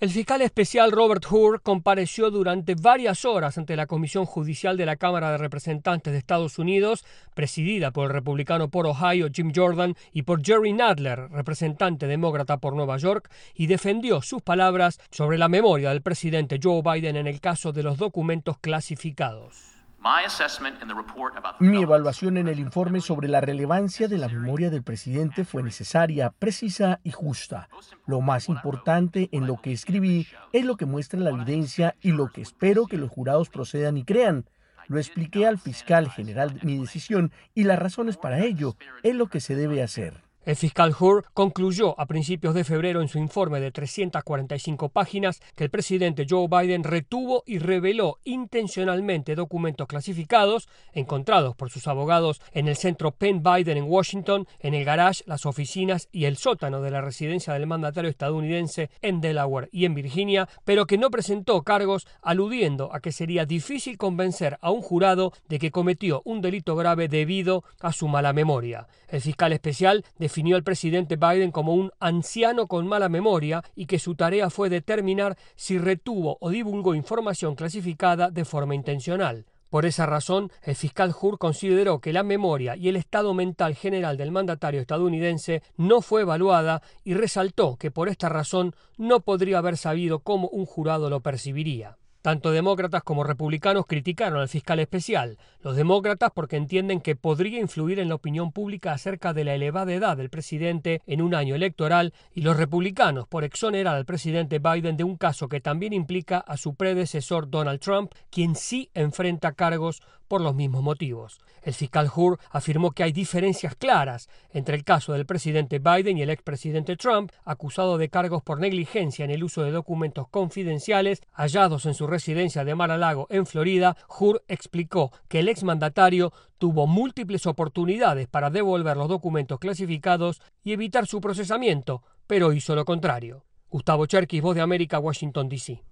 El fiscal especial Robert Hur compareció durante varias horas ante la Comisión Judicial de la Cámara de Representantes de Estados Unidos, presidida por el republicano por Ohio Jim Jordan y por Jerry Nadler, representante demócrata por Nueva York, y defendió sus palabras sobre la memoria del presidente Joe Biden en el caso de los documentos clasificados. Mi evaluación en el informe sobre la relevancia de la memoria del presidente fue necesaria, precisa y justa. Lo más importante en lo que escribí es lo que muestra la evidencia y lo que espero que los jurados procedan y crean. Lo expliqué al fiscal general mi decisión y las razones para ello. Es lo que se debe hacer. El fiscal Hur concluyó a principios de febrero en su informe de 345 páginas que el presidente Joe Biden retuvo y reveló intencionalmente documentos clasificados encontrados por sus abogados en el centro Penn Biden en Washington, en el garage, las oficinas y el sótano de la residencia del mandatario estadounidense en Delaware y en Virginia, pero que no presentó cargos, aludiendo a que sería difícil convencer a un jurado de que cometió un delito grave debido a su mala memoria. El fiscal especial definió al presidente Biden como un anciano con mala memoria y que su tarea fue determinar si retuvo o divulgó información clasificada de forma intencional. Por esa razón, el fiscal Hur consideró que la memoria y el estado mental general del mandatario estadounidense no fue evaluada y resaltó que por esta razón no podría haber sabido cómo un jurado lo percibiría. Tanto demócratas como republicanos criticaron al fiscal especial. Los demócratas porque entienden que podría influir en la opinión pública acerca de la elevada edad del presidente en un año electoral, y los republicanos por exonerar al presidente Biden de un caso que también implica a su predecesor Donald Trump, quien sí enfrenta cargos por los mismos motivos. El fiscal Hur afirmó que hay diferencias claras entre el caso del presidente Biden y el expresidente Trump, acusado de cargos por negligencia en el uso de documentos confidenciales hallados en su residencia de Mar-a-Lago en Florida. Hur explicó que el exmandatario tuvo múltiples oportunidades para devolver los documentos clasificados y evitar su procesamiento, pero hizo lo contrario. Gustavo Cherkis, Voz de América, Washington, D.C.